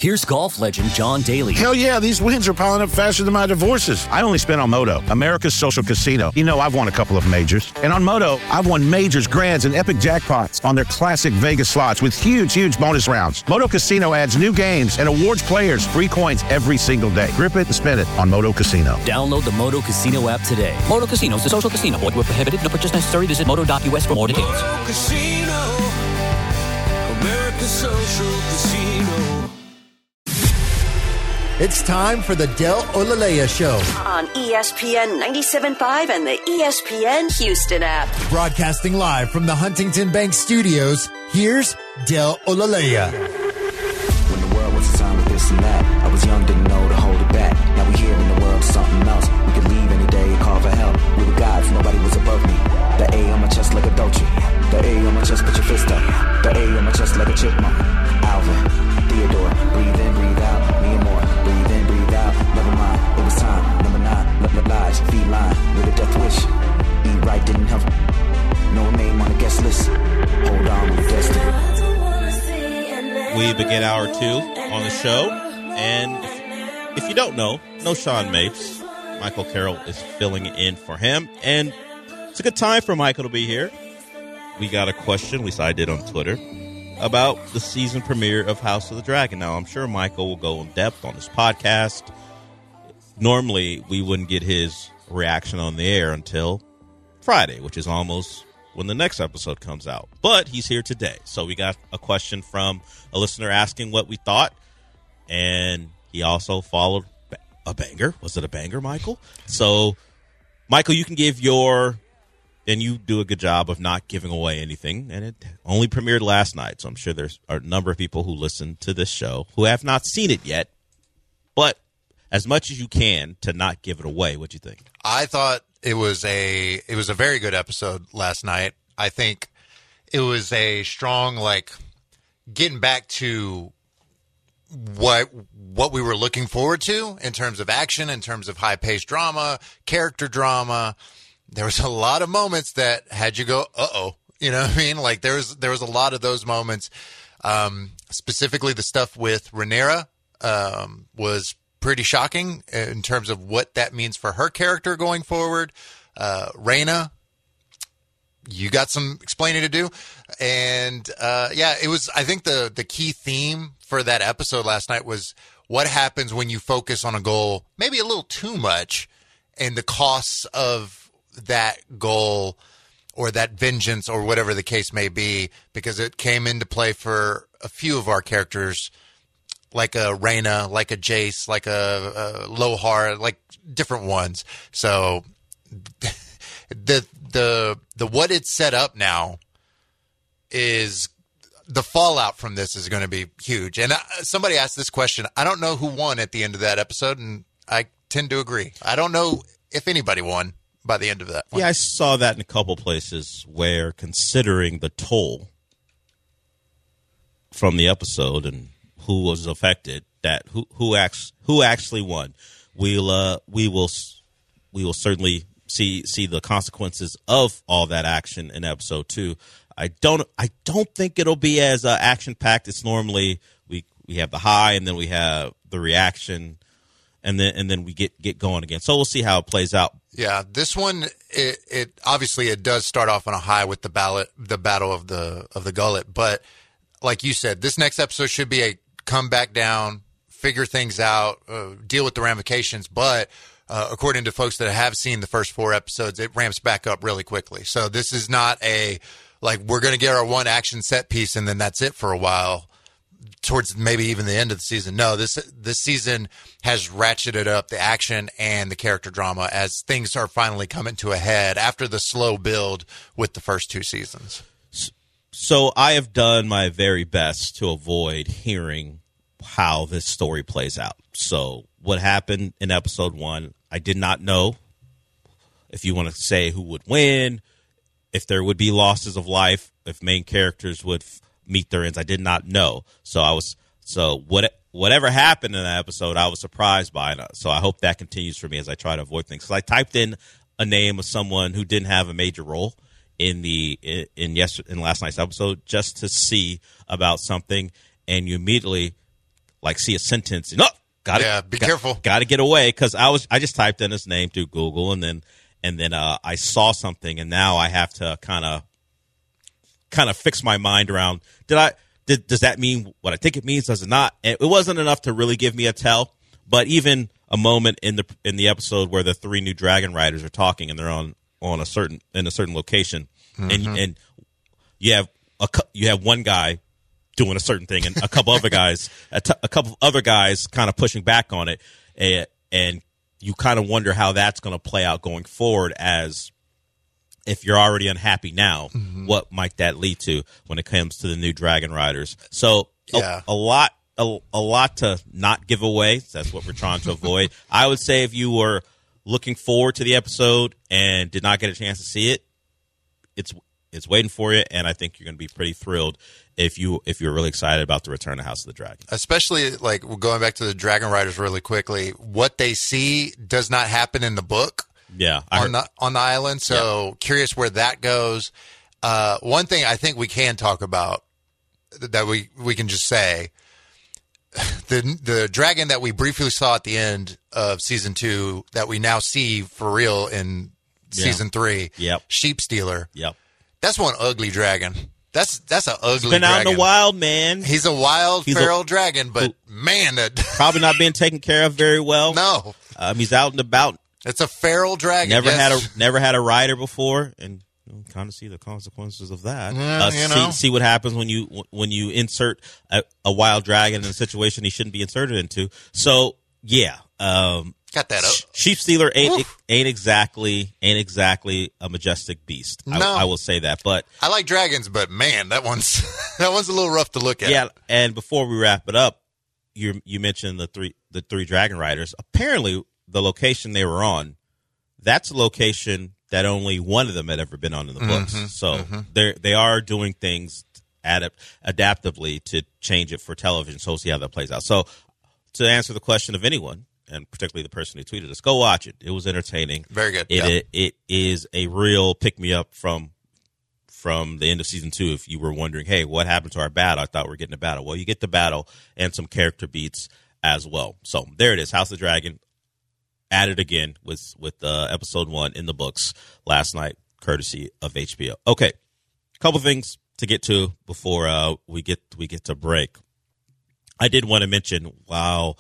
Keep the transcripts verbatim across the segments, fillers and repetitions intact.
Here's golf legend John Daly. Hell yeah, these wins are piling up faster than my divorces. I only spent on Moto, America's social casino. You know, I've won a couple of majors. And on Moto, I've won majors, grands, and epic jackpots on their classic Vegas slots with huge, huge bonus rounds. Moto Casino adds new games and awards players free coins every single day. Grip it and spin it on Moto Casino. Download the Moto Casino app today. Moto Casino is a social casino. Void where prohibited. No purchase necessary. Visit moto dot U S for more details. Moto Casino, America's social casino. It's time for the Del Olaleya Show on E S P N ninety-seven point five and the E S P N Houston app. Broadcasting live from the Huntington Bank Studios, here's Del Olaleya. When the world was a time of this and that, I was young, didn't know to hold it back. Now we here in the world, something else. We could leave any day and call for help. We were gods, nobody was above me. The A on my chest like a Dolce. The A on my chest, put your fist up. The A on my chest like a chipmunk. Alvin, Theodore, breathe in, breathe out. Me and more, breathe in, breathe out. Never mind, it was time. Number nine, love, love, lies, feline with a death wish. Eat right, didn't help. No name on the guest list. Hold on with destiny. We begin hour two on the show, and if, if you don't know, no Sean Mapes. Michael Carroll is filling in for him, and it's a good time for Michael to be here. We got a question, at least I did on Twitter, about the season premiere of House of the Dragon. Now, I'm sure Michael will go in depth on this podcast. Normally, we wouldn't get his reaction on the air until Friday, which is almost when the next episode comes out. But he's here today. So we got a question from a listener asking what we thought, and he also followed a banger. Was it a banger, Michael? So, Michael, you can give your... And you do a good job of not giving away anything. And it only premiered last night, so I'm sure there's a number of people who listen to this show who have not seen it yet. But as much as you can to not give it away, what do you think? I thought it was a it was a very good episode last night. I think it was a strong, like, getting back to what what we were looking forward to in terms of action, in terms of high-paced drama, character drama. There was a lot of moments that had you go, uh-oh. You know what I mean? Like, there was, there was a lot of those moments. Um, specifically, the stuff with Rhaenyra um, was pretty shocking in terms of what that means for her character going forward. Uh, Rhaena, you got some explaining to do. And, uh, yeah, it was, I think the, the key theme for that episode last night was what happens when you focus on a goal maybe a little too much and the costs of that goal or that vengeance or whatever the case may be, because it came into play for a few of our characters, like a Rhaena, like a Jace, like a, a Lohar, like different ones. So the the the what it's set up now is the fallout from this is going to be huge. And somebody asked this question. I don't know who won at the end of that episode, and I tend to agree. I don't know if anybody won by the end of that one. Yeah, I saw that in a couple places where, considering the toll from the episode and who was affected, that who who acts who actually won. We'll uh, we will we will certainly see see the consequences of all that action in episode two. I don't I don't think it'll be as uh, action packed. It's normally we we have the high and then we have the reaction. And then and then we get, get going again. So we'll see how it plays out. Yeah, this one it, it obviously it does start off on a high with the ballot the battle of the of the gullet. But like you said, this next episode should be a come back down, figure things out, uh, deal with the ramifications. But uh, according to folks that have seen the first four episodes, it ramps back up really quickly. So this is not a like we're going to get our one action set piece and then that's it for a while. Towards maybe even the end of the season. No, this this season has ratcheted up the action and the character drama as things are finally coming to a head after the slow build with the first two seasons. So I have done my very best to avoid hearing how this story plays out. So what happened in episode one, I did not know. If you want to say who would win, if there would be losses of life, if main characters would meet their ends, I did not know. So I was so what whatever happened in that episode, I was surprised by it. So I hope that continues for me as I try to avoid things. Because I typed in a name of someone who didn't have a major role in the in, in yes in last night's episode just to see about something, and you immediately like see a sentence and oh, got Yeah, be got, careful. Got to get away because I was I just typed in his name through Google and then and then uh, I saw something and now I have to kind of kind of fix my mind around did I did does that mean what I think it means? Does it not? It wasn't enough to really give me a tell, but even a moment in the in the episode where the three new Dragon Riders are talking and they're on on a certain in a certain location, mm-hmm. and and you have a you have one guy doing a certain thing and a couple other guys a, t- a couple other guys kind of pushing back on it, and, and you kind of wonder how that's going to play out going forward. As if you're already unhappy now, mm-hmm. what might that lead to when it comes to the new Dragon Riders? So yeah. a, a lot. A, a lot to not give away. That's what we're trying to avoid. I would say if you were looking forward to the episode and did not get a chance to see it, it's it's waiting for you, and I think you're going to be pretty thrilled if you if you're really excited about the return of House of the Dragon. Especially like going back to the Dragon Riders really quickly, what they see does not happen in the book. Yeah, I on heard. the on the island. So yeah. Curious where that goes. Uh, one thing I think we can talk about that we we can just say. The the dragon that we briefly saw at the end of season two that we now see for real in yeah. season three, yep. Sheep Stealer. Yep, that's one ugly dragon. That's that's an ugly. He's been dragon. out in the wild, man. He's a wild He's feral a, dragon, but who, man, that probably not being taken care of very well. No, um, he's out and about. It's a feral dragon. Never yes. had a never had a rider before, and kind of see the consequences of that. Yeah, uh, you know. see, see what happens when you when you insert a, a wild dragon in a situation he shouldn't be inserted into. So yeah, um, got that up. Sheep Stealer ain't ain't exactly ain't exactly a majestic beast. No. I, I will say that. But I like dragons, but man, that one's that one's a little rough to look at. Yeah, and before we wrap it up, you you mentioned the three the three Dragon Riders. Apparently, the location they were on, that's a location that only one of them had ever been on in the books. Mm-hmm, so mm-hmm. they they are doing things adapt, adaptively to change it for television. So we'll see how that plays out. So to answer the question of anyone, and particularly the person who tweeted us, go watch it. It was entertaining. Very good. It yeah. it, it is a real pick me up from from the end of season two. If you were wondering, hey, what happened to our battle? I thought we were getting a battle. Well, you get the battle and some character beats as well. So there it is, House of the Dragon. Added again with with uh, episode one in the books last night, courtesy of H B O. Okay, a couple things to get to before uh, we get we get to break. I did want to mention while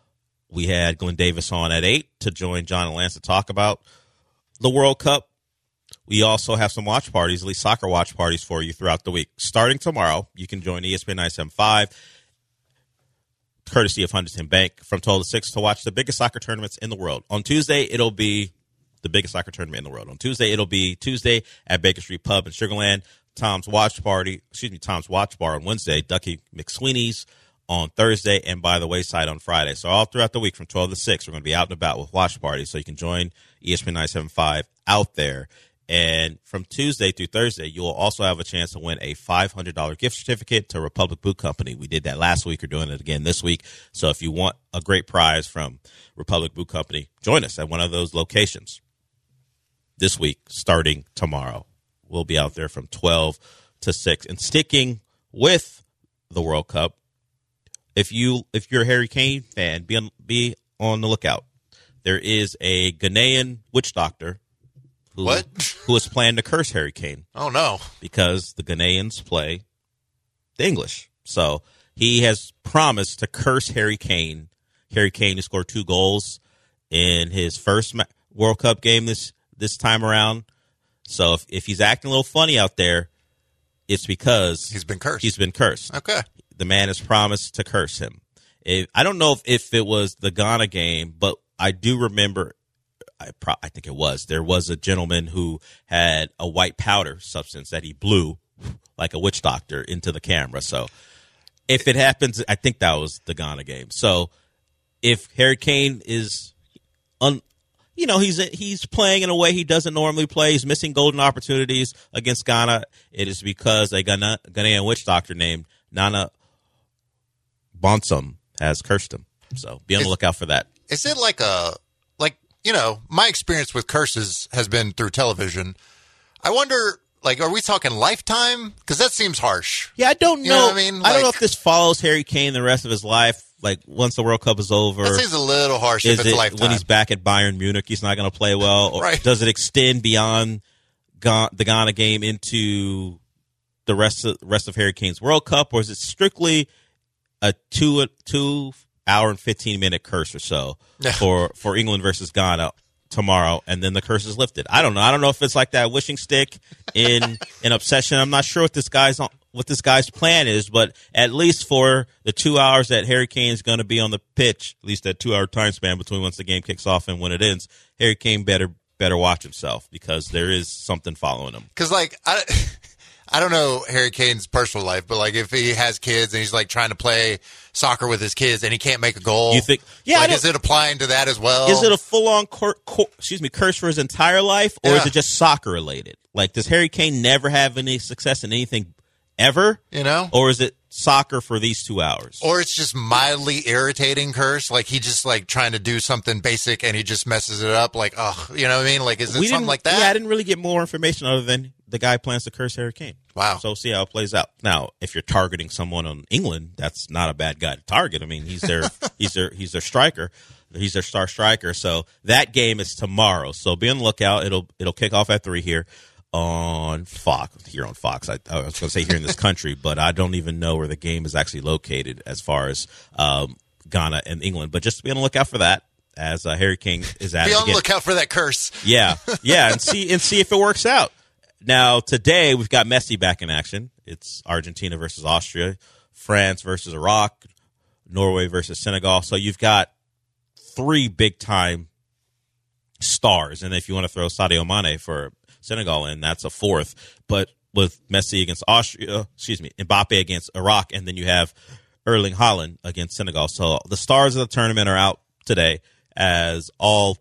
we had Glenn Davis on at eight to join John and Lance to talk about the World Cup, we also have some watch parties, at least soccer watch parties for you throughout the week. Starting tomorrow, you can join E S P N nine seventy-five. Courtesy of Huntington Bank from twelve to six to watch the biggest soccer tournaments in the world. On Tuesday, it'll be the biggest soccer tournament in the world. On Tuesday, it'll be Tuesday at Baker Street Pub in Sugar Land. Tom's Watch Party, excuse me, Tom's Watch Bar on Wednesday. Ducky McSweeney's on Thursday, and By the Wayside on Friday. So all throughout the week from twelve to six, we're going to be out and about with watch parties. So you can join E S P N nine seventy-five out there. And from Tuesday through Thursday, you will also have a chance to win a five hundred dollars gift certificate to Republic Boot Company. We did that last week. We're doing it again this week. So if you want a great prize from Republic Boot Company, join us at one of those locations this week, starting tomorrow. We'll be out there from twelve to six. And sticking with the World Cup, if, you, if you're a Harry Kane fan, be on, be on the lookout. There is a Ghanaian witch doctor Who, what? who is planning to curse Harry Kane. Oh, no. Because the Ghanaians play the English. So he has promised to curse Harry Kane. Harry Kane, who scored two goals in his first World Cup game this, this time around. So if, if he's acting a little funny out there, it's because he's been cursed. He's been cursed. Okay. The man has promised to curse him. If, I don't know if, if it was the Ghana game, but I do remember I, pro- I think it was. There was a gentleman who had a white powder substance that he blew like a witch doctor into the camera. So if it happens, I think that was the Ghana game. So if Harry Kane is, un, you know, he's he's playing in a way he doesn't normally play, he's missing golden opportunities against Ghana, it is because a Ghana, Ghanaian witch doctor named Nana Bonsum has cursed him. So be on the lookout for that. Is it like a, like, you know, my experience with curses has been through television. I wonder, like, are we talking lifetime? Because that seems harsh. Yeah, I don't know. You know what I mean? I don't know Like- if this follows Harry Kane the rest of his life. Like once the World Cup is over, That seems a little harsh is if it's it lifetime. when he's back at Bayern Munich, he's not going to play well? Or Right. does it extend beyond Ga- the Ghana game into the rest of rest of Harry Kane's World Cup, or is it strictly a two two hour and fifteen minute curse or so Yeah. for for England versus Ghana tomorrow, and then the curse is lifted? I don't know. I don't know if it's like that wishing stick in in obsession. I'm not sure what this guy's on, what this guy's plan is, but at least for the two hours that Harry Kane is going to be on the pitch, at least that two hour time span between once the game kicks off and when it ends, Harry Kane better better watch himself because there is something following him. Because, like, I, I don't know Harry Kane's personal life, but, like, if he has kids and he's, like, trying to play soccer with his kids and he can't make a goal, You think? Yeah, I like, don't- is it applying to that as well? Is it a full-on cor- cor- excuse me curse for his entire life, or is Yeah. it just soccer related? Like, does Harry Kane never have any success in anything ever, you know? or is it soccer for these two hours? Or it's just mildly irritating curse, like he just, like, trying to do something basic and he just messes it up, like, oh, you know what I mean? Like, is it we something didn't, like that? Yeah, I didn't really get more information other than the guy plans to curse Harry Kane. Wow. So see how it plays out. Now, if you're targeting someone on England, that's not a bad guy to target. I mean, he's their he's their he's their striker. He's their star striker. So that game is tomorrow. So be on the lookout. It'll it'll kick off at three here on Fox. Here on Fox. I, I was going to say here in this country, but I don't even know where the game is actually located as far as um, Ghana and England. But just be on the lookout for that as uh, Harry Kane is at Be it on the again. lookout for that curse. Yeah, yeah, and see and see if it works out. Now today we've got Messi back in action. It's Argentina versus Austria, France versus Iraq, Norway versus Senegal. So you've got three big time stars, and if you want to throw Sadio Mane for Senegal in, that's a fourth. But with Messi against Austria, excuse me, Mbappe against Iraq, and then you have Erling Haaland against Senegal. So the stars of the tournament are out today, as all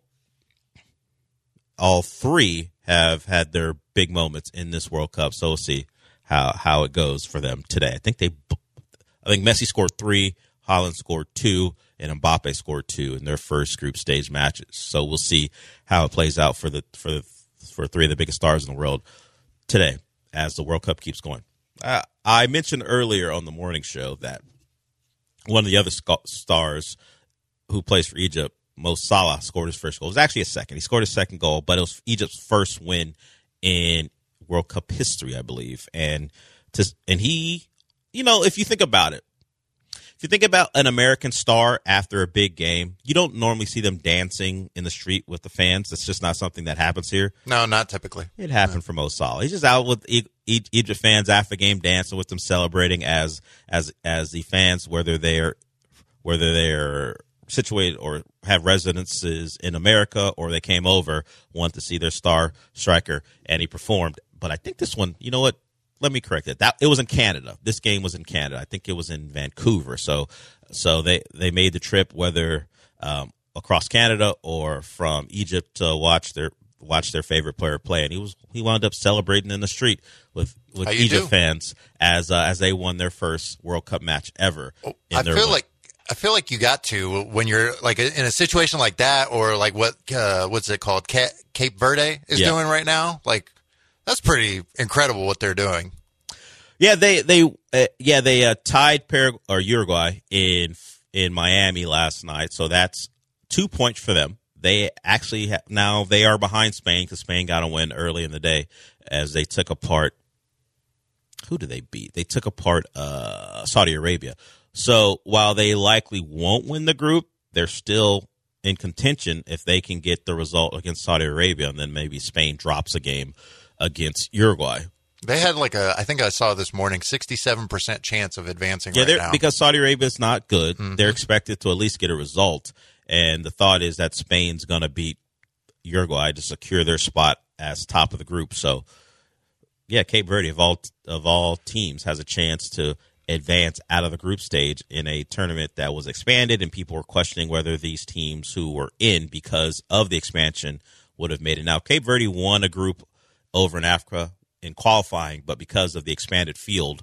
all three have had their big moments in this World Cup. So we'll see how how it goes for them today. I think they, I think Messi scored three, Haaland scored two, and Mbappe scored two in their first group stage matches. So we'll see how it plays out for the for the, for three of the biggest stars in the world today as the World Cup keeps going. Uh, I mentioned earlier on the morning show that one of the other sc- stars who plays for Egypt, Mo Salah, scored his first goal. It was actually a second. He scored his second goal, but it was Egypt's first win in World Cup history, I believe. And to, and he, you know, if you think about it, if you think about an American star after a big game, you don't normally see them dancing in the street with the fans. That's just not something that happens here. No, not typically. It happened for Mo Salah. He's just out with e- e- Egypt fans after the game, dancing with them, celebrating as as as the fans, whether they're whether they're situated or have residences in America or they came over, want to see their star striker, and he performed. But I think this one, you know what? Let me correct it. That it was in Canada. This game was in Canada. I think it was in Vancouver. So, so they, they made the trip, whether um, across Canada or from Egypt, to watch their watch their favorite player play. And he was he wound up celebrating in the street with with How you Egypt do. fans as uh, as they won their first World Cup match ever. in I their feel win. like I feel like you got to when you're like in a situation like that, or like what uh, what's it called? Ca- Cape Verde is Yeah. doing right now. Like that's pretty incredible what they're doing. Yeah, they they uh, yeah they uh, tied Paraguay or Uruguay in in Miami last night, so that's two points for them. They actually ha- now they are behind Spain because Spain got a win early in the day as they took apart. Who did they beat? They took apart uh, Saudi Arabia. So while they likely won't win the group, they're still in contention if they can get the result against Saudi Arabia, and then maybe Spain drops a game against Uruguay. They had like a I think I saw this morning sixty-seven percent chance of advancing Yeah, right they're, now. because Saudi Arabia is not good. Mhm. They're expected to at least get a result, and the thought is that Spain's going to beat Uruguay to secure their spot as top of the group. So, yeah, Cape Verde of all of all teams has a chance to advance out of the group stage in a tournament that was expanded, and people were questioning whether these teams who were in because of the expansion would have made it. Now, Cape Verde won a group over in Africa in qualifying, but because of the expanded field,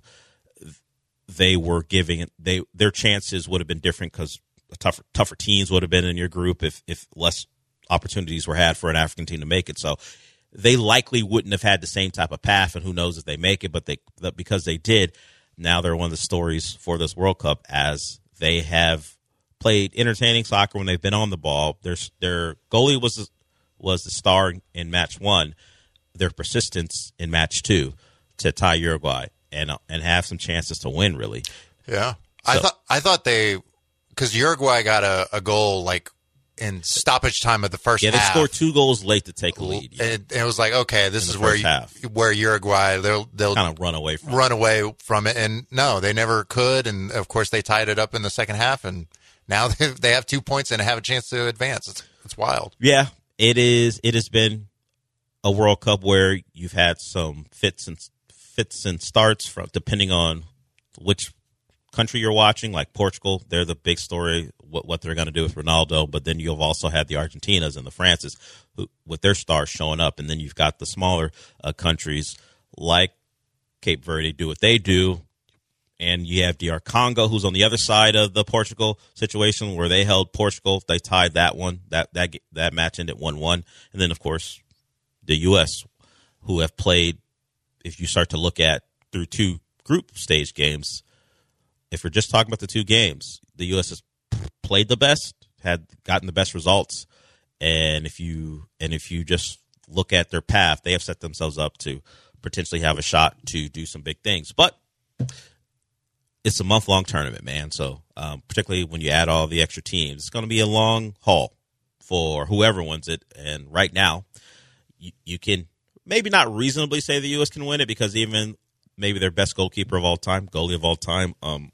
they were giving they their chances would have been different because tougher tougher teams would have been in your group if if less opportunities were had for an African team to make it. So they likely wouldn't have had the same type of path, and who knows if they make it, but they but because they did, now they're one of the stories for this World Cup as they have played entertaining soccer when they've been on the ball. Their their goalie was was the star in match one. Their persistence in match two to tie Uruguay and and have some chances to win. Really, yeah. So, I thought I thought they because Uruguay got a, a goal like in stoppage time of the first yeah, half. they scored two goals late to take a lead. Yeah. And it was like, okay, this In is the where first half. where Uruguay they'll they'll kind of run away from run it. away from it, and no, they never could. And of course, they tied it up in the second half, and now they they have two points and have a chance to advance. It's it's wild. Yeah, it is. It has been a World Cup where you've had some fits and fits and starts from depending on which country you're watching. Like Portugal, they're the big story. What, what they're going to do with Ronaldo, but then you've also had the Argentinas and the Frances who, with their stars showing up, and then you've got the smaller uh, countries like Cape Verde do what they do, and you have D R Congo who's on the other side of the Portugal situation where they held Portugal. They tied that one. That that that match ended one one, and then of course the U S who have played. If you start to look at through two group stage games, if we're just talking about the two games, the U S has played the best, had gotten the best results, and if you and if you just look at their path, they have set themselves up to potentially have a shot to do some big things. But it's a month-long tournament, man. So um, particularly when you add all the extra teams, it's going to be a long haul for whoever wins it. And right now, you, you can maybe not reasonably say the U S can win it because even maybe their best goalkeeper of all time, goalie of all time, um,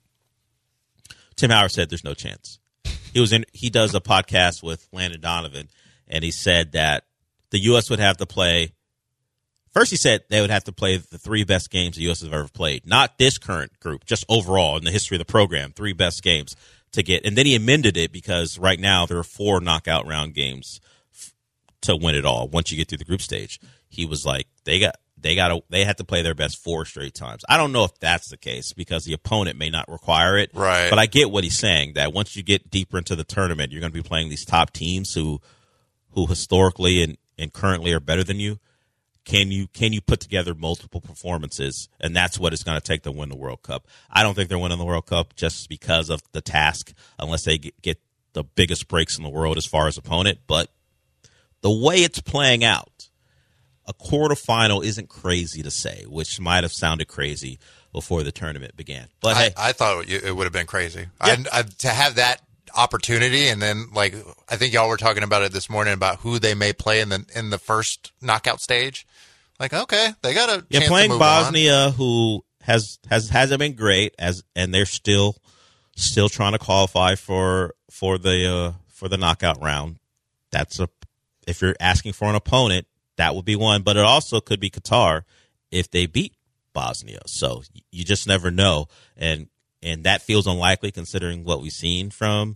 Tim Howard said there's no chance. He was in. He does a podcast with Landon Donovan, and he said that the U S would have to play. First, he said they would have to play the three best games the U S has ever played, not this current group, just overall in the history of the program, three best games to get. And then he amended it because right now there are four knockout round games f- to win it all. Once you get through the group stage, he was like, they got. They got to. They had to play their best four straight times. I don't know if that's the case because the opponent may not require it. Right. But I get what he's saying. That once you get deeper into the tournament, you're going to be playing these top teams who, who historically and, and currently are better than you. Can you can you put together multiple performances? And that's what it's going to take to win the World Cup. I don't think they're winning the World Cup just because of the task, unless they get, get the biggest breaks in the world as far as opponent. But the way it's playing out. A quarterfinal isn't crazy to say, which might have sounded crazy before the tournament began. But I, hey, I thought it would have been crazy Yeah. I, I, to have that opportunity, and then like I think y'all were talking about it this morning about who they may play in the in the first knockout stage. Like, okay, they got a yeah, chance playing to move Bosnia, on. who has has hasn't been great, as and they're still still trying to qualify for for the uh, for the knockout round. That's a if you're asking for an opponent. That would be one, but it also could be Qatar if they beat Bosnia. So you just never know, and and that feels unlikely considering what we've seen from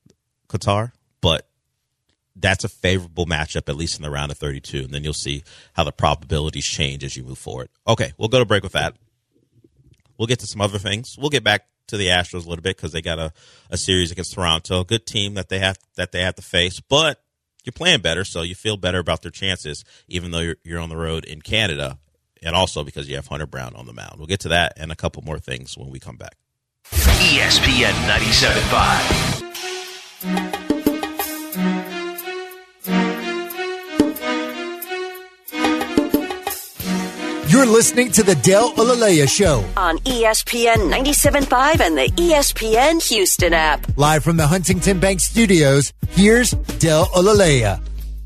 Qatar. But that's a favorable matchup, at least in the round of thirty-two, and then you'll see how the probabilities change as you move forward. Okay, we'll go to break with that. We'll get to some other things. We'll get back to the Astros a little bit because they got a, a series against Toronto, a good team that they have that they have to face, but. You're playing better, so you feel better about their chances, even though you're, you're on the road in Canada, and also because you have Hunter Brown on the mound. We'll get to that and a couple more things when we come back. E S P N ninety-seven point five. You're listening to the Dale Ulalea Show. On E S P N ninety-seven point five and the E S P N Houston app. Live from the Huntington Bank Studios, here's Dale Ulalea.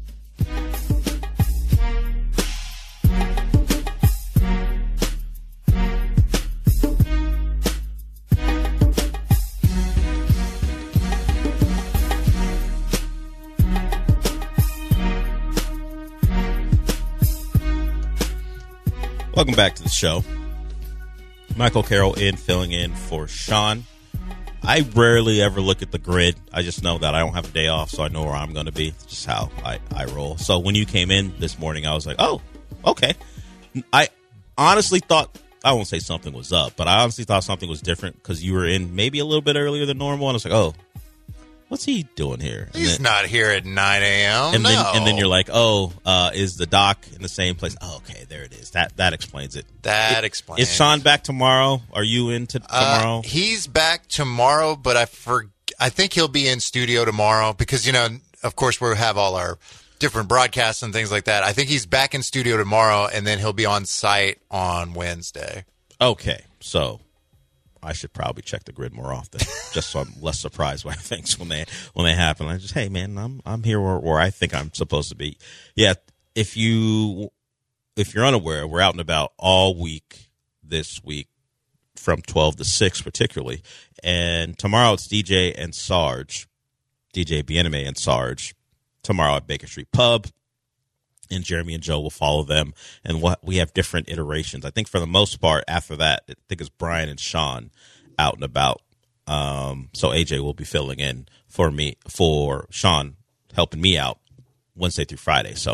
Welcome back to the show. Michael Carroll in, filling in for Sean. I rarely ever look at the grid. I just know that I don't have a day off, so I know where I'm going to be. It's just how I, I roll. So when you came in this morning, I was like, oh, okay. I honestly thought, I won't say something was up, but I honestly thought something was different because you were in maybe a little bit earlier than normal, and I was like, oh, what's he doing here? And He's then, not here at nine a.m. And no. then, and then you're like, oh, uh, is the doc in the same place? Oh, okay, there it is. That that explains it. That it, explains. Is Sean back tomorrow? Are you in to tomorrow? Uh, he's back tomorrow, but I for I think he'll be in studio tomorrow because, you know, of course, we'll have all our different broadcasts and things like that. I think he's back in studio tomorrow, and then he'll be on site on Wednesday. Okay, so I should probably check the grid more often, just so I'm less surprised by things when they when they happen. I just, hey man, I'm I'm here where, where I think I'm supposed to be. Yeah, if you if you're unaware, we're out and about all week this week from twelve to six particularly, and tomorrow it's D J and Sarge, D J Bieneme and Sarge. Tomorrow at Baker Street Pub, and Jeremy and Joe will follow them. And what we have different iterations. I think for the most part, after that, I think it's Brian and Sean out and about. Um, so A J will be filling in for me, for Sean, helping me out Wednesday through Friday. So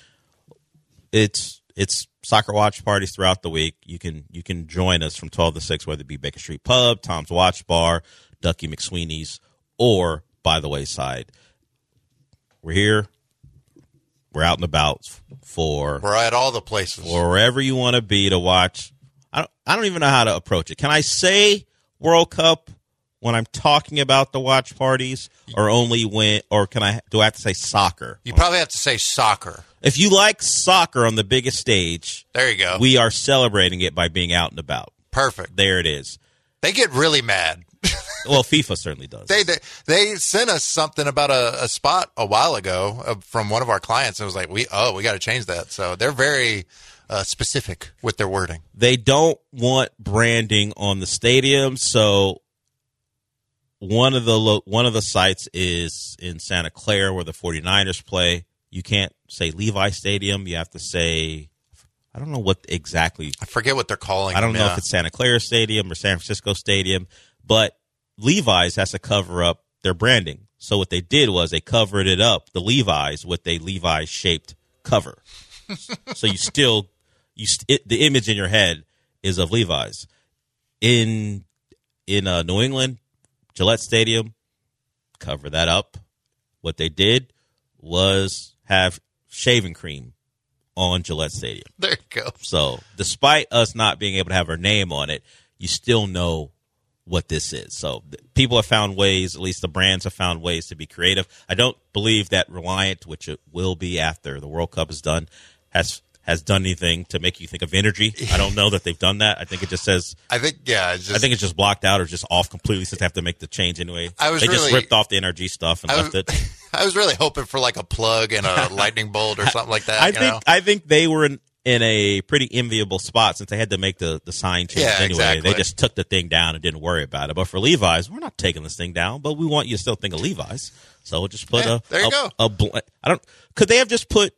it's it's soccer watch parties throughout the week. You can you can join us from twelve to six, whether it be Baker Street Pub, Tom's Watch Bar, Ducky McSweeney's, or By the Wayside. We're here. We're out and about for. We're at all the places. For wherever you want to be to watch. I don't, I don't even know how to approach it. Can I say World Cup when I'm talking about the watch parties, or only when, or can I? Do I have to say soccer? You probably have to say soccer. If you like soccer on the biggest stage, there you go. We are celebrating it by being out and about. Perfect. There it is. They get really mad. Well, FIFA certainly does. They they, they sent us something about a, a spot a while ago uh, from one of our clients. And it was like, we oh, we got to change that. So they're very uh, specific with their wording. They don't want branding on the stadium. So one of the lo- one of the sites is in Santa Clara where the 49ers play. You can't say Levi Stadium. You have to say, I don't know what exactly. I forget what they're calling. I don't them, know yeah. if it's Santa Clara Stadium or San Francisco Stadium, but Levi's has to cover up their branding. So what they did was they covered it up, the Levi's, with a Levi's shaped cover. So you still, you st- it, the image in your head is of Levi's. In in uh, New England, Gillette Stadium, cover that up. What they did was have shaving cream on Gillette Stadium. There you go. So despite us not being able to have our name on it, you still know what this is. So th- people have found ways, at least the brands have found ways to be creative. I don't believe that Reliant, which it will be after the World Cup is done, has has done anything to make you think of energy. I don't know that they've done that. I think it just says. I think yeah. It's just, I think it's just blocked out or just off completely since they have to make the change anyway. I was they really, just ripped off the N R G stuff and I left was, it. I was really hoping for like a plug and a lightning bolt or something like that. I you think know? I think they were in, in a pretty enviable spot since they had to make the, the sign change Yeah, anyway. exactly. They just took the thing down and didn't worry about it. But for Levi's, we're not taking this thing down, but we want you to still think of Levi's. So we'll just put Yeah, a there you a, go. a bl- I don't. Could they have just put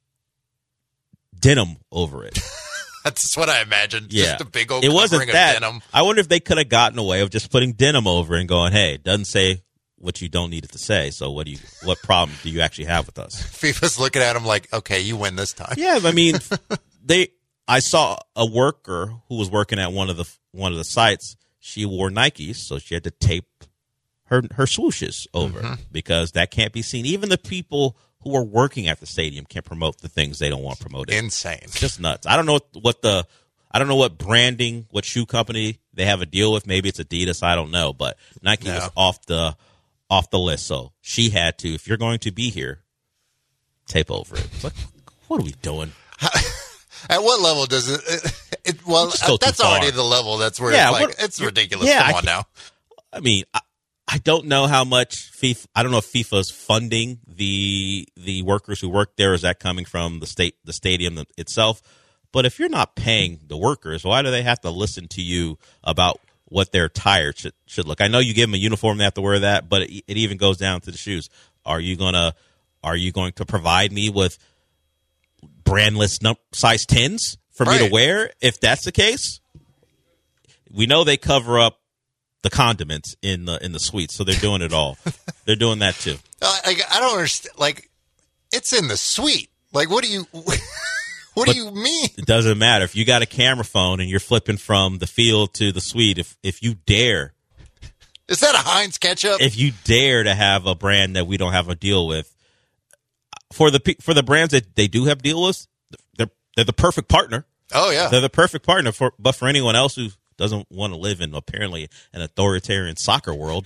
denim over it? That's what I imagined. Yeah, Just a big old it wasn't covering that. of denim. I wonder if they could have gotten away of just putting denim over and going, "Hey, it doesn't say what you don't need it to say. So what do you? What problem do you actually have with us?" FIFA's looking at him like, okay, you win this time. Yeah, I mean, they. I saw a worker who was working at one of the one of the sites. She wore Nikes, so she had to tape her her swooshes over Mm-hmm. because that can't be seen. Even the people who are working at the stadium can't promote the things they don't want promoted. Insane. It's just nuts. I don't know what, what the I don't know what branding, what shoe company they have a deal with. Maybe it's Adidas. I don't know, but Nike No. was off the off the list. So she had to. If you're going to be here, tape over it. What what are we doing? At what level does it? it, it well, Just go too that's already far. the level. That's where Yeah, it's like what- it's ridiculous. yeah, Come I on now. I mean, I, I don't know how much FIFA. I don't know if FIFA's funding the the workers who work there. Is that coming from the state, the stadium itself? But if you're not paying the workers, why do they have to listen to you about what their tire should, should look? I know you give them a uniform; they have to wear that, but it, it even goes down to the shoes. Are you gonna Are you going to provide me with brandless num- size tens for me Right. to wear? If that's the case, we know they cover up the condiments in the in the suites, so they're doing it all. They're doing that too. Uh, Like I don't understand. Like it's in the suite. Like what do you? What But do you mean? It doesn't matter if you got a camera phone and you're flipping from the field to the suite. If if you dare, Is that a Heinz ketchup? if you dare to have a brand that we don't have a deal with, for the pe- for the brands that they do have deal with, they're they're the perfect partner. oh yeah. They're the perfect partner for, but for anyone else who doesn't want to live in apparently an authoritarian soccer world,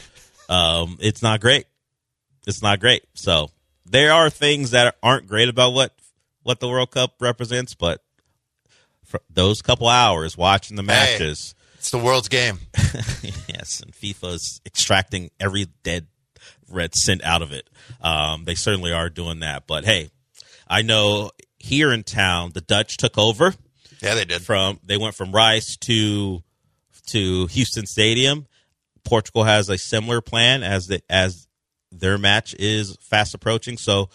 um, it's not great. It's not great. So there are things that aren't great about what what the World Cup represents, but for those couple hours watching the matches, hey, it's the world's game. Yes, and FIFA is extracting every dead red cent out of it. Um, they certainly are doing that. But hey, I know here in town the Dutch took over. Yeah, they did. From they went from Rice to to Houston Stadium. Portugal has a similar plan as the as their match is fast approaching. So,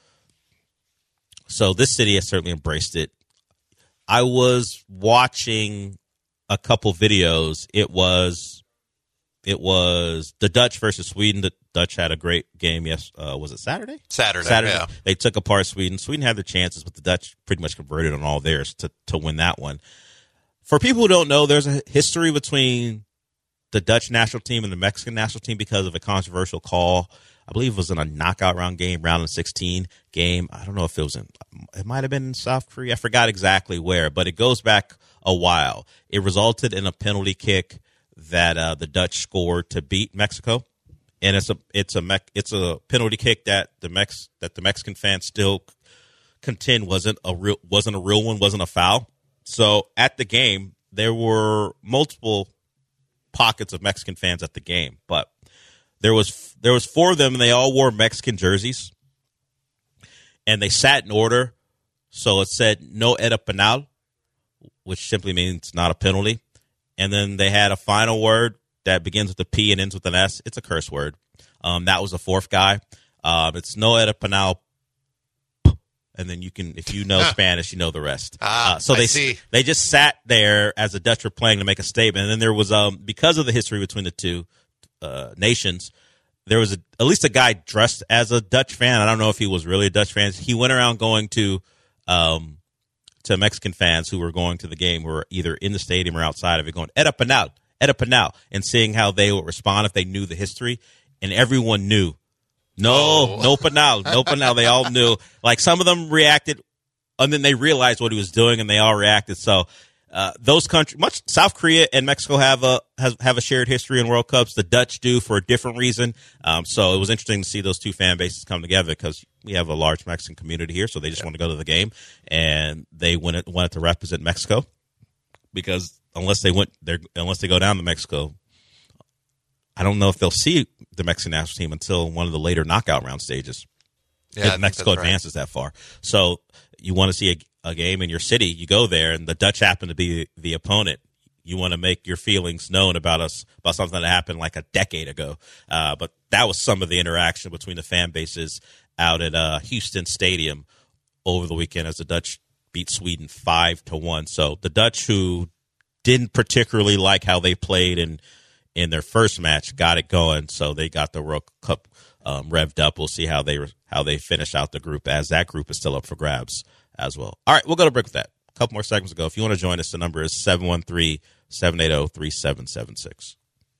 so this city has certainly embraced it. I was watching a couple videos. It was, it was the Dutch versus Sweden. The Dutch had a great game. Yes, uh, was it Saturday? Saturday. Saturday. Yeah. They took apart Sweden. Sweden had their chances, but the Dutch pretty much converted on all theirs to to win that one. For people who don't know, there's a history between the Dutch national team and the Mexican national team because of a controversial call. I believe it was in a knockout round game, round of sixteen game. I don't know if it was in, it might have been in South Korea. I forgot exactly where, but it goes back a while. It resulted in a penalty kick that uh, the Dutch scored to beat Mexico, and it's a it's a Mex, it's a penalty kick that the Mex that the Mexican fans still contend wasn't a real wasn't a real one, wasn't a foul. So at the game, there were multiple pockets of Mexican fans at the game, but there was there was four of them, and they all wore Mexican jerseys, and they sat in order. So it said "No era penal," which simply means not a penalty, and then they had a final word that begins with a P and ends with an S. It's a curse word. Um, that was the fourth guy. Um, it's "No era penal," and then you can, if you know Spanish, you know the rest. Ah, uh, so I they see. they just sat there as the Dutch were playing to make a statement, and then there was um because of the history between the two uh, nations, there was a, at least a guy dressed as a Dutch fan. I don't know if he was really a Dutch fan. He went around going to um to Mexican fans who were going to the game, who were either in the stadium or outside of it, going "Era penal, era penal," and seeing how they would respond if they knew the history, and everyone knew. No, oh. no penal, no penal. They all knew. Like some of them reacted, and then they realized what he was doing, and they all reacted. So uh, those countries, much South Korea and Mexico have a has, have a shared history in World Cups. The Dutch do for a different reason. Um, so it was interesting to see those two fan bases come together because we have a large Mexican community here. So they just yeah. want to go to the game, and they wanted wanted to represent Mexico because unless they went there, unless they go down to Mexico, I don't know if they'll see the Mexican national team until one of the later knockout round stages. Yeah, if Mexico advances right. that far. So you want to see a, a game in your city, you go there, and the Dutch happen to be the opponent. You want to make your feelings known about us, about something that happened like a decade ago. Uh, but that was some of the interaction between the fan bases out at uh, Houston Stadium over the weekend as the Dutch beat Sweden five to one. So the Dutch, who didn't particularly like how they played in in their first match, got it going, so they got the World Cup um, revved up. We'll see how they how they finish out the group, as that group is still up for grabs as well. All right, we'll go to break with that. A couple more seconds ago. If you want to join us, the number is seven one three, seven eight zero, three seven seven six.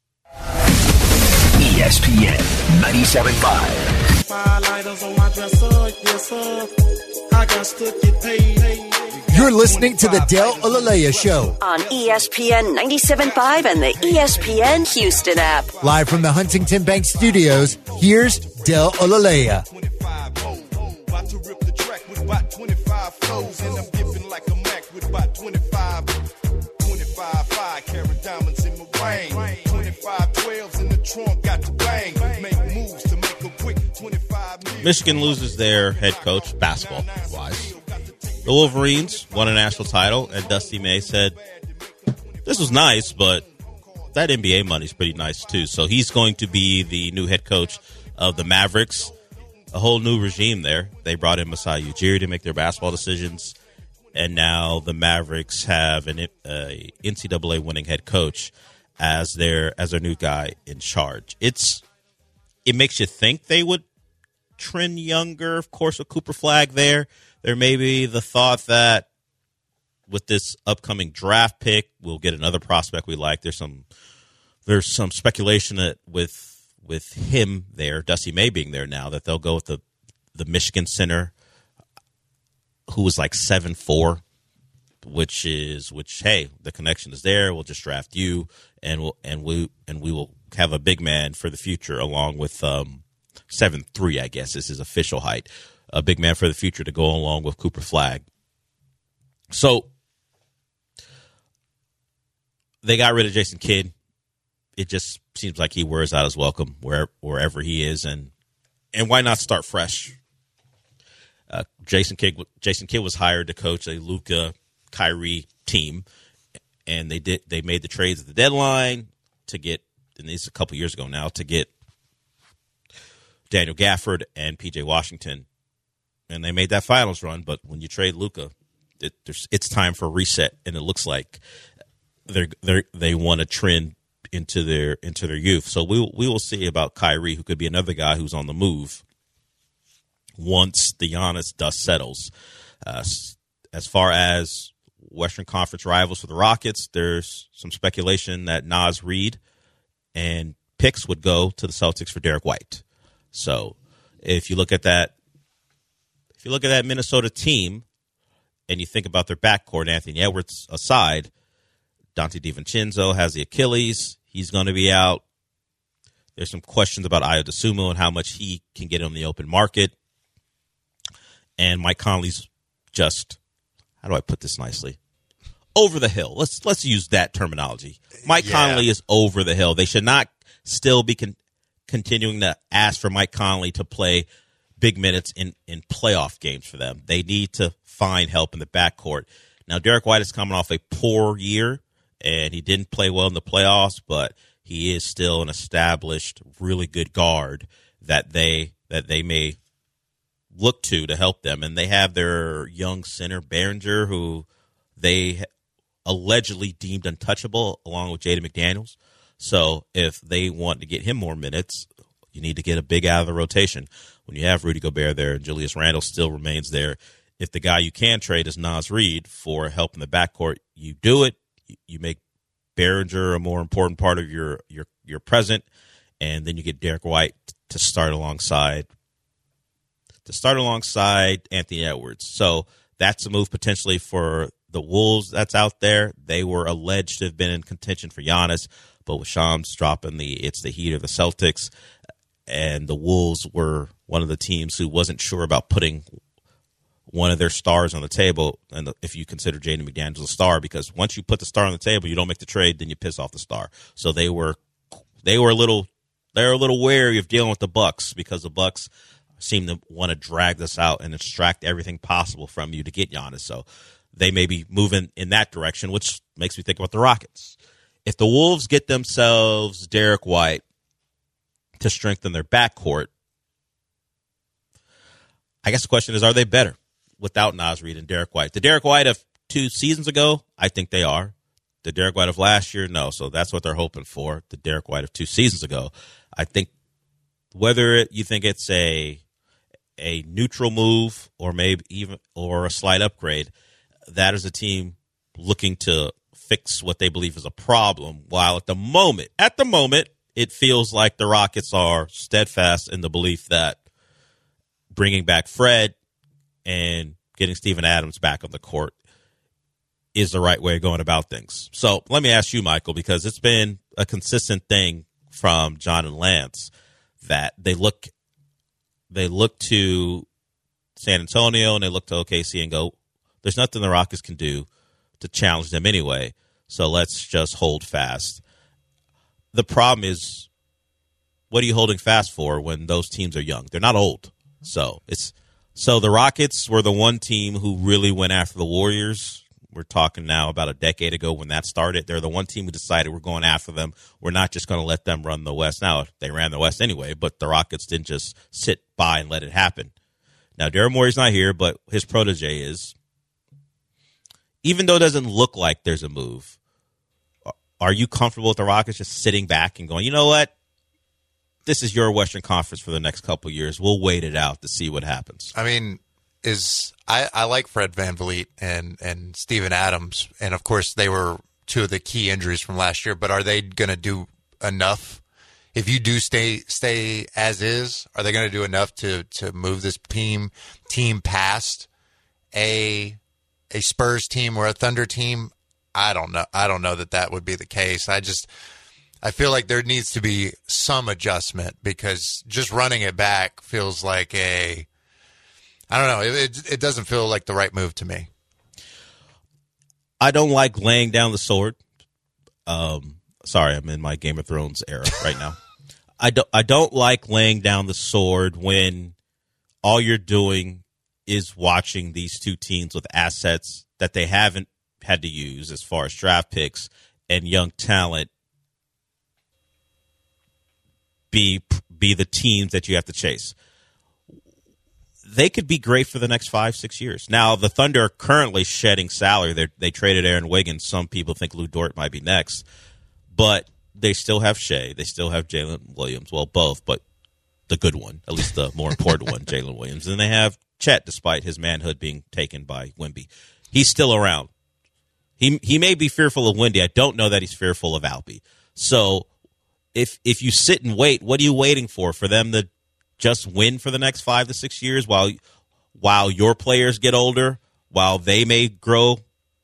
E S P N ninety-seven point five. Five lighters on my dresser, yes sir. I got to get paid. You're listening to the Del Olaleya Show on E S P N ninety-seven point five and the E S P N Houston app. Live from the Huntington Bank Studios, here's Del Olaleya. About to rip the track with about twenty-five flows, and I'm giving like a Mac with about twenty-five, twenty-five five carat diamonds in my ring, twenty-five twelves in the trunk, got to bang, make moves to make a quick twenty-five. Michigan loses their head coach, basketball wise. The Wolverines won a national title, and Dusty May said, this was nice, but that N B A money's pretty nice, too. So he's going to be the new head coach of the Mavericks. A whole new regime there. They brought in Masai Ujiri to make their basketball decisions, and now the Mavericks have an a N C double A winning head coach as their as their new guy in charge. It's It makes you think they would trend younger, of course, with Cooper Flagg there. There may be the thought that with this upcoming draft pick, we'll get another prospect we like. There's some there's some speculation that with with him there, Dusty May being there now, that they'll go with the the Michigan center who was like seven four, which is which. Hey, the connection is there. We'll just draft you, and we'll and we and we will have a big man for the future, along with um, seven three, I guess is his official height. A big man for the future to go along with Cooper Flagg. So they got rid of Jason Kidd. It just seems like he wears out his welcome wherever, wherever he is, and and why not start fresh? Uh, Jason Kidd, Jason Kidd was hired to coach a Luka Kyrie team, and they did they made the trades at the deadline to get, and this is a couple years ago now, to get Daniel Gafford and P J Washington, and they made that finals run. But when you trade Luka, it, it's time for a reset, and it looks like they they they want to trend into their into their youth. So we we will see about Kyrie, who could be another guy who's on the move once the Giannis dust settles. Uh, as far as Western Conference rivals for the Rockets, there's some speculation that Naz Reid and picks would go to the Celtics for Derek White. So if you look at that, if you look at that Minnesota team and you think about their backcourt, Anthony Edwards aside, Dante DiVincenzo has the Achilles. He's going to be out. There's some questions about Ayo Dosunmu and how much he can get on the open market. And Mike Conley's just, how do I put this nicely? Over the hill. Let's let's use that terminology. Mike yeah. Conley is over the hill. They should not still be con- continuing to ask for Mike Conley to play big minutes in, in playoff games for them. They need to find help in the backcourt. Now, Derek White is coming off a poor year, and he didn't play well in the playoffs, but he is still an established, really good guard that they that they may look to to help them. And they have their young center, Behringer, who they allegedly deemed untouchable, along with Jaden McDaniels. So if they want to get him more minutes, you need to get a big out of the rotation. When you have Rudy Gobert there and Julius Randle still remains there, if the guy you can trade is Naz Reid for help in the backcourt, you do it. You make Behringer a more important part of your your your present, and then you get Derek White to start alongside to start alongside Anthony Edwards. So that's a move potentially for the Wolves that's out there. They were alleged to have been in contention for Giannis, but with Shams dropping the it's the Heat or the Celtics, and the Wolves were one of the teams who wasn't sure about putting one of their stars on the table, and if you consider Jaden McDaniels a star, because once you put the star on the table, you don't make the trade, then you piss off the star. So they were, they were a little, they're a little wary of dealing with the Bucks, because the Bucks seem to want to drag this out and extract everything possible from you to get Giannis. So they may be moving in that direction, which makes me think about the Rockets. If the Wolves get themselves Derek White to strengthen their backcourt, I guess the question is, are they better without Naz Reid and Derek White? The Derek White of two seasons ago, I think they are. The Derek White of last year, no. So that's what they're hoping for. The Derek White of two seasons ago, I think whether you think it's a a neutral move or maybe even or a slight upgrade, that is a team looking to fix what they believe is a problem. While at the moment, at the moment, it feels like the Rockets are steadfast in the belief that bringing back Fred and getting Steven Adams back on the court is the right way of going about things. So let me ask you, Michael, because it's been a consistent thing from John and Lance that they look they look to San Antonio and they look to O K C and go, there's nothing the Rockets can do to challenge them anyway, so let's just hold fast. The problem is, what are you holding fast for when those teams are young? They're not old. So it's so the Rockets were the one team who really went after the Warriors. We're talking now about a decade ago when that started. They're the one team who decided we're going after them. We're not just going to let them run the West. Now, they ran the West anyway, but the Rockets didn't just sit by and let it happen. Now, Daryl Morey's not here, but his protege is. Even though it doesn't look like there's a move, are you comfortable with the Rockets just sitting back and going, you know what? This is your Western Conference for the next couple of years. We'll wait it out to see what happens. I mean, is I, I like Fred VanVleet and, and Steven Adams, and of course they were two of the key injuries from last year, but are they going to do enough? If you do stay stay as is, are they going to do enough to, to move this team team past a a Spurs team or a Thunder team? I don't know. I don't know that that would be the case. I just I feel like there needs to be some adjustment because just running it back feels like a, I don't know, it, it, it doesn't feel like the right move to me. I don't like laying down the sword. Um, sorry, I'm in my Game of Thrones era right now. I don't, I don't like laying down the sword when all you're doing is watching these two teams with assets that they haven't had to use as far as draft picks and young talent be be the teams that you have to chase. They could be great for the next five, six years. Now, the Thunder are currently shedding salary. They they traded Aaron Wiggins. Some people think Lou Dort might be next. But they still have Shea. They still have Jalen Williams. Well, both, but the good one, at least the more important one, Jalen Williams. And they have Chet, despite his manhood being taken by Wemby. He's still around. He he may be fearful of Wendy. I don't know that he's fearful of Albie. So if if you sit and wait, what are you waiting for? For them to just win for the next five to six years while while your players get older, while they may grow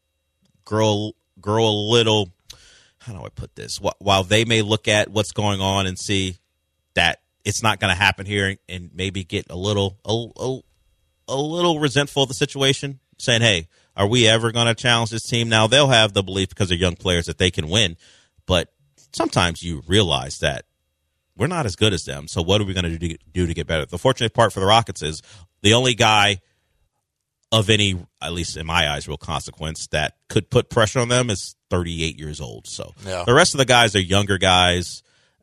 grow grow a little, how do I put this? While they may look at what's going on and see that it's not going to happen here and maybe get a little a, a, a little resentful of the situation, saying, hey, are we ever going to challenge this team? Now, they'll have the belief because they're young players that they can win, but sometimes you realize that we're not as good as them, so what are we going to do to get better? The fortunate part for the Rockets is the only guy of any, at least in my eyes, real consequence that could put pressure on them is thirty-eight years old. So yeah. The rest of the guys are younger guys.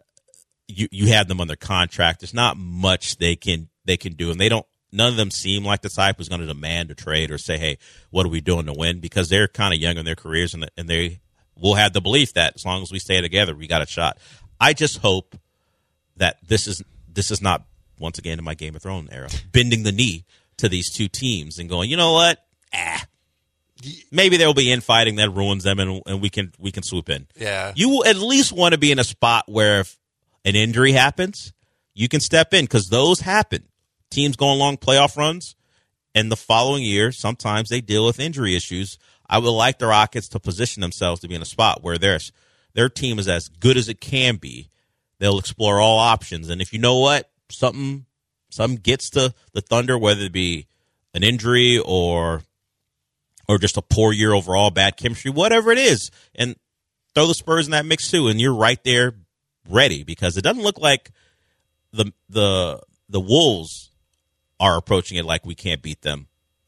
You you have them under contract. There's not much they can they can do, and they don't. None of them seem like the type who's going to demand a trade or say, hey, what are we doing to win? Because they're kind of young in their careers, and, and they will have the belief that as long as we stay together, we got a shot. I just hope that this is this is not, once again, in my Game of Thrones era, bending the knee to these two teams and going, you know what? Ah, maybe there will be infighting that ruins them, and, and we can we can swoop in. Yeah, you will at least want to be in a spot where if an injury happens, you can step in, because those happen. Teams go on long playoff runs, and the following year, sometimes they deal with injury issues. I would like the Rockets to position themselves to be in a spot where their their team is as good as it can be. They'll explore all options, and if you know what, something something gets to the Thunder, whether it be an injury or or just a poor year overall, bad chemistry, whatever it is, and throw the Spurs in that mix too, and you're right there ready, because it doesn't look like the the the Wolves are approaching it like we can't beat them,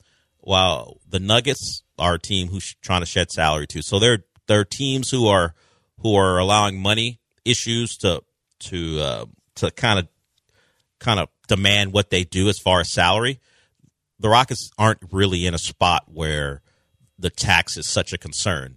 while the Nuggets are a team who's trying to shed salary too. So they're they're teams who are who are allowing money issues to to uh, to kind of kind of demand what they do as far as salary. The Rockets aren't really in a spot where the tax is such a concern.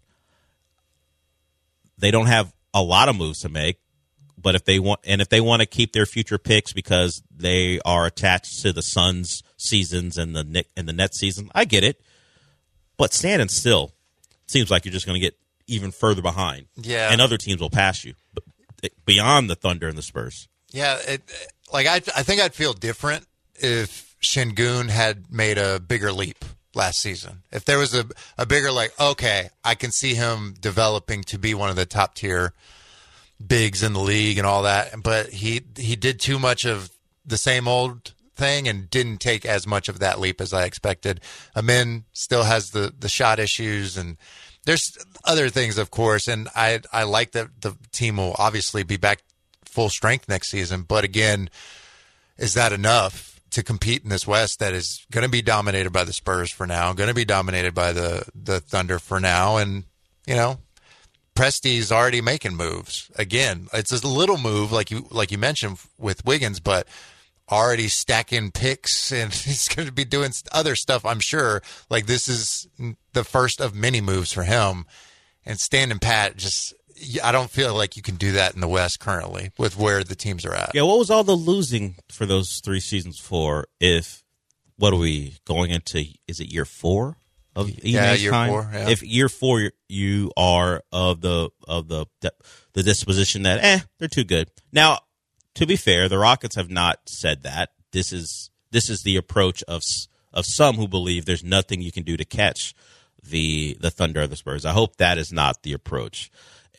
They don't have a lot of moves to make, but if they want, and if they want to keep their future picks because they are attached to the Suns seasons and the Nick and the Nets season, I get it. But standing still seems like you're just going to get even further behind. Yeah, and other teams will pass you beyond the Thunder and the Spurs. Yeah, it, like I, I think I'd feel different if Şengün had made a bigger leap last season. If there was a a bigger, like, okay, I can see him developing to be one of the top tier bigs in the league and all that, but he he did too much of the same old thing and didn't take as much of that leap as I expected. Amin still has the the shot issues, and there's other things, of course, and I I like that the team will obviously be back full strength next season, but again, is that enough to compete in this West that is going to be dominated by the Spurs for now, going to be dominated by the the Thunder for now, and you know, Presti's already making moves. Again, it's a little move like you like you mentioned with Wiggins, but already stacking picks, and he's going to be doing other stuff, I'm sure. Like, this is the first of many moves for him. And standing pat, just I don't feel like you can do that in the West currently with where the teams are at. Yeah, what was all the losing for those three seasons for? If what are we going into? Is it year four of Ime's yeah, year time? four. Yeah. If year four you are of the of the the disposition that eh, they're too good. Now, to be fair, the Rockets have not said that. This is this is the approach of of some who believe there's nothing you can do to catch the the Thunder or the Spurs. I hope that is not the approach.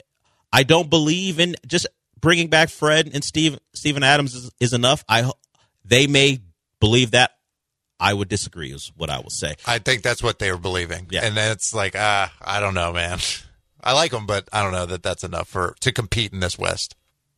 I don't believe in just bringing back Fred and Steve, Steven Adams is, is enough. I They may believe that. I would disagree is what I will say. I think that's what they were believing. Yeah. And then it's like, ah, I don't know, man. I like them, but I don't know that that's enough for to compete in this West.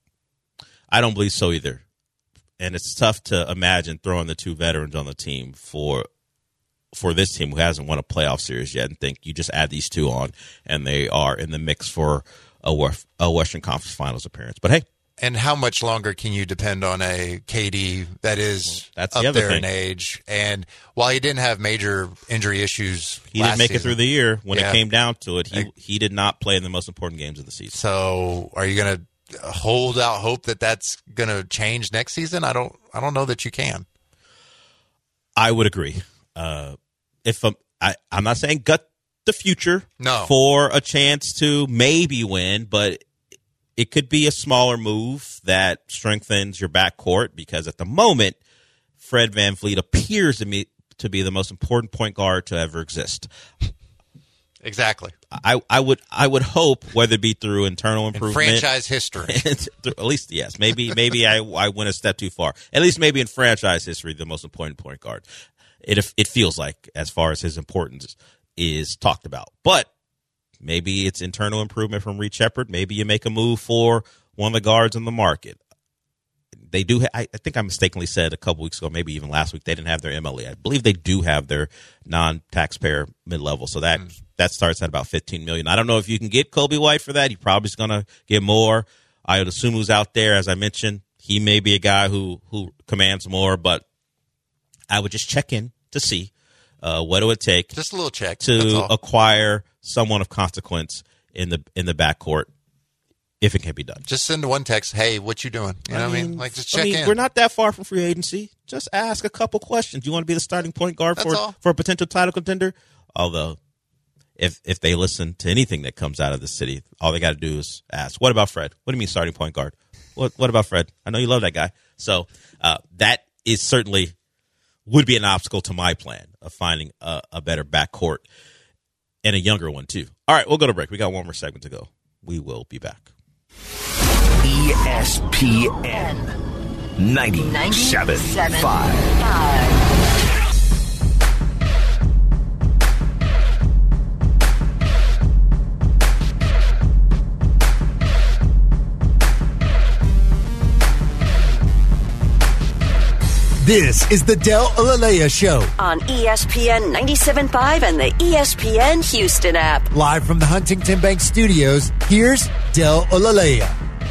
I don't believe so either. And it's tough to imagine throwing the two veterans on the team for for this team who hasn't won a playoff series yet and think you just add these two on and they are in the mix for a, a Western Conference Finals appearance. But, hey. And how much longer can you depend on a K D that is That's up the other there thing. in age? And while he didn't have major injury issues He last didn't make season, it through the year. When Yeah. it came down to it, he I- he did not play in the most important games of the season. So are you going to hold out hope that that's going to change next season? I don't I don't know that you can. I would agree. Uh, if um, I, I'm not saying gut the future No. for a chance to maybe win, but it could be a smaller move that strengthens your backcourt because at the moment, Fred VanVleet appears to me to be the most important point guard to ever exist. Exactly. I, I would I would hope, whether it be through internal In improvement, franchise history. at least yes, maybe maybe I I went a step too far. At least maybe in franchise history, the most important point guard. It it feels like as far as his importance is talked about, but maybe it's internal improvement from Reed Shepherd. Maybe you make a move for one of the guards in the market. They do. Ha- I think I mistakenly said a couple weeks ago, maybe even last week, they didn't have their M L E. I believe they do have their non-taxpayer mid-level, so that mm. that starts at about fifteen million dollars. I don't know if you can get Kobe White for that. He probably is going to get more. I would assume who's out there, as I mentioned, he may be a guy who who commands more, but I would just check in to see uh, what it would take, just a little check to acquire someone of consequence in the in the backcourt. If it can be done. Just send one text, hey, what you doing? You know I mean, what I mean? Like, just check I mean, in. We're not that far from free agency. Just ask a couple questions. You want to be the starting point guard That's for all. for a potential title contender? Although, if if they listen to anything that comes out of the city, all they got to do is ask, what about Fred? What do you mean starting point guard? What what about Fred? I know you love that guy. So uh, that is certainly would be an obstacle to my plan of finding a, a better backcourt and a younger one, too. All right, we'll go to break. We got one more segment to go. We will be back. E S P N ninety-seven point five. This is the Del Olalea Show. On E S P N ninety-seven point five and the E S P N Houston app. Live from the Huntington Bank Studios, here's Del Olalea.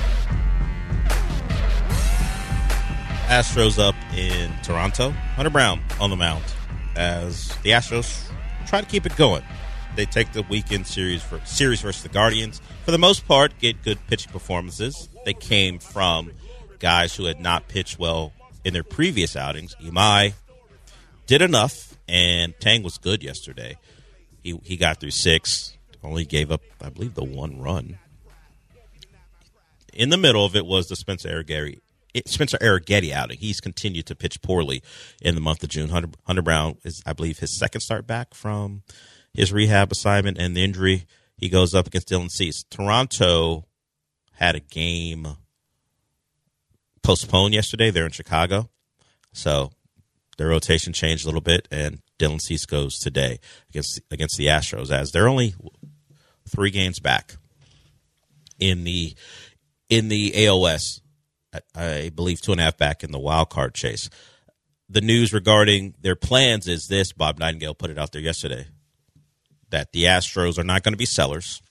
Astros up in Toronto. Hunter Brown on the mound as the Astros try to keep it going. They take the weekend series for series versus the Guardians. For the most part, get good pitching performances. They came from guys who had not pitched well in their previous outings. Imai did enough, and Tang was good yesterday. He he got through six, only gave up, I believe, the one run. In the middle of it was the Spencer Arrighetti, Spencer Arrighetti outing. He's continued to pitch poorly in the month of June. Hunter, Hunter Brown is, I believe, his second start back from his rehab assignment and the injury. He goes up against Dylan Cease. Toronto had a game postponed yesterday. They're in Chicago. So their rotation changed a little bit, and Dylan Cease goes today against against the Astros, as they're only three games back in the in the A O S. I believe two and a half back in the wild card chase. The news regarding their plans is this. Bob Nightingale put it out there yesterday that the Astros are not going to be sellers.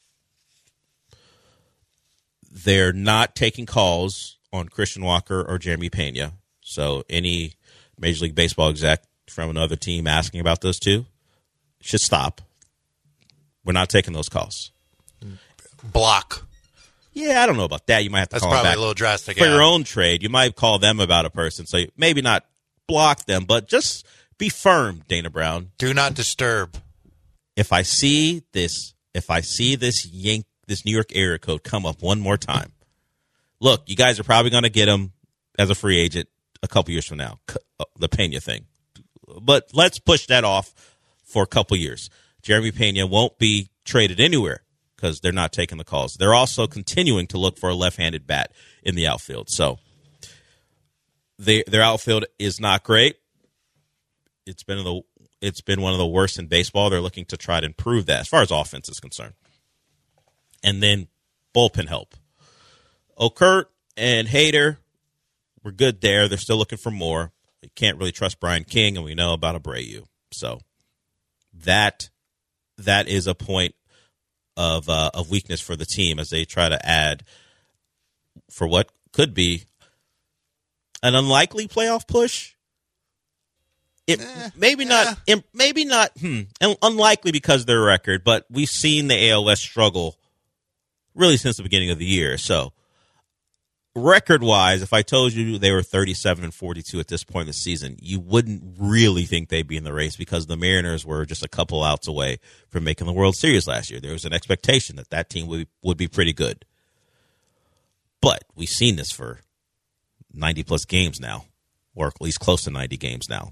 They're not taking calls on Christian Walker or Jeremy Pena. So any Major League Baseball exec from another team asking about those two should stop. We're not taking those calls. Block. Yeah, I don't know about that. You might have to That's call them probably back a little drastic. for yeah. your own trade. You might call them about a person. So maybe not block them, but just be firm, Dana Brown. Do not disturb. If I see this, if I see this yank, this New York area code come up one more time, look, you guys are probably going to get him as a free agent a couple years from now, the Pena thing. But let's push that off for a couple years. Jeremy Pena won't be traded anywhere because they're not taking the calls. They're also continuing to look for a left-handed bat in the outfield. So they, their outfield is not great. It's been the it's been one of the worst in baseball. They're looking to try to improve that as far as offense is concerned. And then bullpen help. Okert and Hader were good there. They're still looking for more. You can't really trust Brian King, and we know about Abreu. So that that is a point of uh, of weakness for the team as they try to add for what could be an unlikely playoff push. It eh, maybe not yeah. maybe not hmm, unlikely because of their record, but we've seen the A L West struggle really since the beginning of the year. So record-wise, if I told you they were thirty-seven and forty-two at this point in the season, you wouldn't really think they'd be in the race because the Mariners were just a couple outs away from making the World Series last year. There was an expectation that that team would, would be pretty good. But we've seen this for ninety-plus games now, or at least close to ninety games now.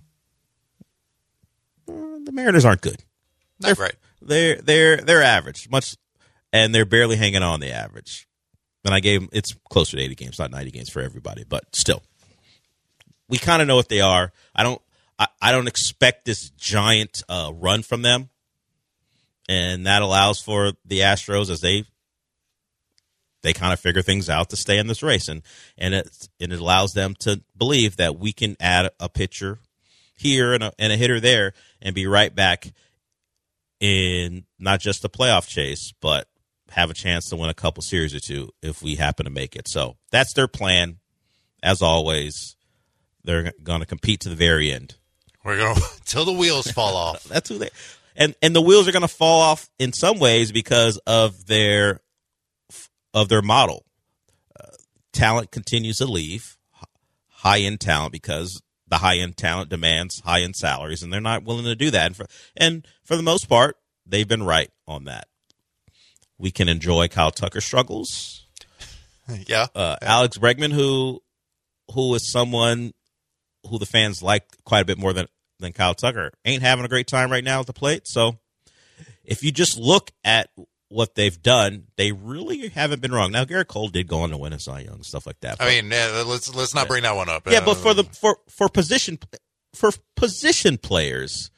The Mariners aren't good. Not they're, right. They're, they're, they're average, much, and they're barely hanging on the average. And I gave them, it's closer to eighty games, not ninety games for everybody, but still, we kind of know what they are. I don't, I, I don't expect this giant uh, run from them, and that allows for the Astros as they they kind of figure things out to stay in this race, and and it and it allows them to believe that we can add a pitcher here and a, and a hitter there and be right back in not just the playoff chase, but have a chance to win a couple series or two if we happen to make it. So that's their plan. As always, they're going to compete to the very end. We're going till the wheels fall off. That's who they, and and the wheels are going to fall off in some ways because of their of their model. Uh, talent continues to leave, high end talent, because the high end talent demands high end salaries, and they're not willing to do that. And for, and for the most part, they've been right on that. We can enjoy Kyle Tucker's struggles. Yeah. Uh, Alex Bregman, who who is someone who the fans like quite a bit more than, than Kyle Tucker, ain't having a great time right now at the plate. So if you just look at what they've done, they really haven't been wrong. Now, Garrett Cole did go on to win a Cy Young and stuff like that. But, I mean, yeah, let's let's not bring that one up. Yeah, but for the for for position for position players,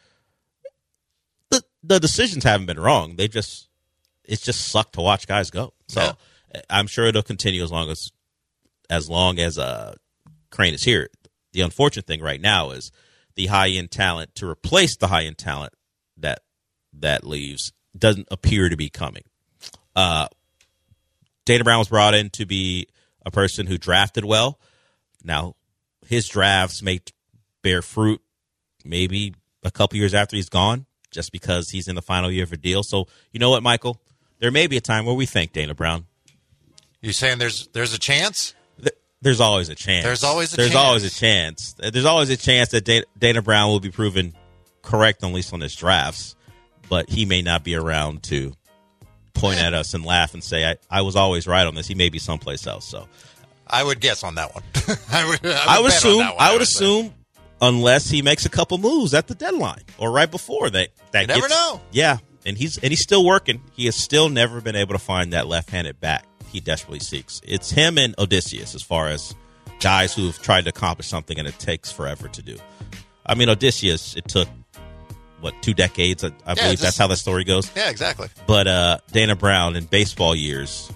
the the decisions haven't been wrong. They just It's just sucked to watch guys go. So yeah. I'm sure it'll continue as long as as long as uh, Crane is here. The unfortunate thing right now is the high-end talent to replace the high-end talent that that leaves doesn't appear to be coming. Uh, Dana Brown was brought in to be a person who drafted well. Now, his drafts may bear fruit maybe a couple years after he's gone, just because he's in the final year of a deal. So, you know what, Michael? There may be a time where we thank Dana Brown. You saying there's there's a chance? There's always a chance. There's always a There's chance. always a chance. There's always a chance that Dana, Dana Brown will be proven correct, at least on his drafts, but he may not be around to point at us and laugh and say, I, I was always right on this. He may be someplace else. So I would guess on that one. I would, I would, I would assume, I would, I would assume unless he makes a couple moves at the deadline or right before that. that you never gets, know. Yeah. And he's and he's still working. He has still never been able to find that left-handed bat he desperately seeks. It's him and Odysseus as far as guys who've tried to accomplish something and it takes forever to do. I mean, Odysseus, it took, what, two decades? I, I yeah, believe just, that's how the story goes. Yeah, exactly. But uh, Dana Brown, in baseball years,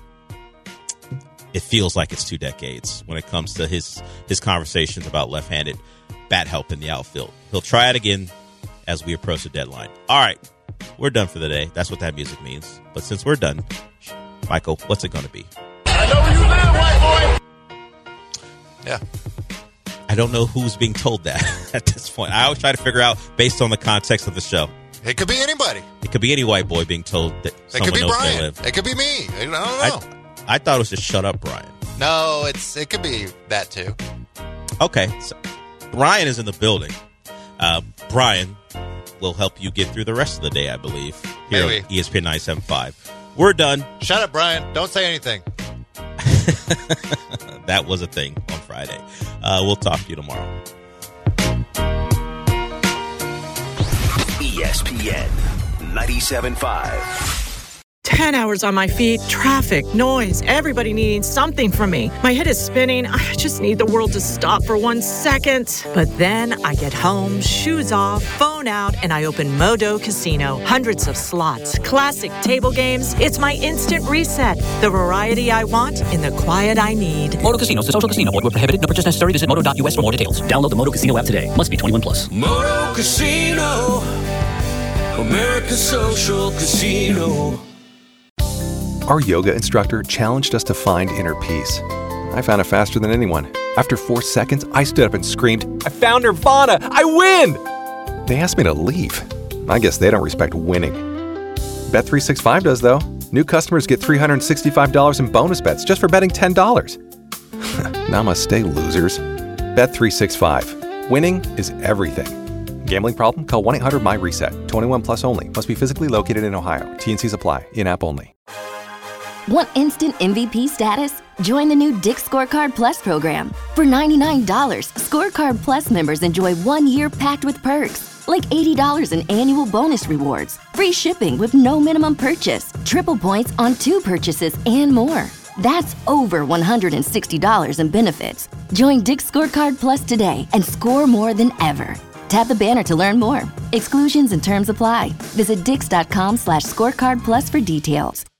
it feels like it's two decades when it comes to his, his conversations about left-handed bat help in the outfield. He'll try it again as we approach the deadline. All right. We're done for the day. That's what that music means. But since we're done, Michael, what's it going to be? I know where you live, white boy. Yeah. I don't know who's being told that at this point. I always try to figure out based on the context of the show. It could be anybody. It could be any white boy being told that It someone could be knows Brian. they live. It could be me. I don't know. I, I thought it was just shut up, Brian. No, it's it could be that too. Okay. So Brian is in the building. Uh, Brian will help you get through the rest of the day, I believe, here Maybe. on E S P N ninety-seven point five. We're done. Shut up, Brian. Don't say anything. That was a thing on Friday. Uh, we'll talk to you tomorrow. E S P N ninety-seven point five. ten hours on my feet, traffic, noise, everybody needing something from me. My head is spinning. I just need the world to stop for one second. But then I get home, shoes off, phone out, and I open Modo Casino. Hundreds of slots, classic table games. It's my instant reset. The variety I want in the quiet I need. Moto Casino is a social casino. Void where prohibited. No purchase necessary. Visit moto dot u s for more details. Download the Moto Casino app today. Must be twenty-one plus. Moto Casino, America's social casino. Our yoga instructor challenged us to find inner peace. I found it faster than anyone. After four seconds, I stood up and screamed, "I found Nirvana! I win!" They asked me to leave. I guess they don't respect winning. Bet three sixty-five does, though. New customers get three hundred sixty-five dollars in bonus bets just for betting ten dollars. Namaste, losers. Bet three sixty-five. Winning is everything. Gambling problem? Call one eight hundred my reset. twenty-one plus only. Must be physically located in Ohio. T and Cs apply. In-app only. Want instant M V P status? Join the new Dick's Scorecard Plus program. For ninety-nine dollars, Scorecard Plus members enjoy one year packed with perks, like eighty dollars in annual bonus rewards, free shipping with no minimum purchase, triple points on two purchases, and more. That's over one hundred sixty dollars in benefits. Join Dick's Scorecard Plus today and score more than ever. Tap the banner to learn more. Exclusions and terms apply. Visit dix dot com slash scorecard plus for details.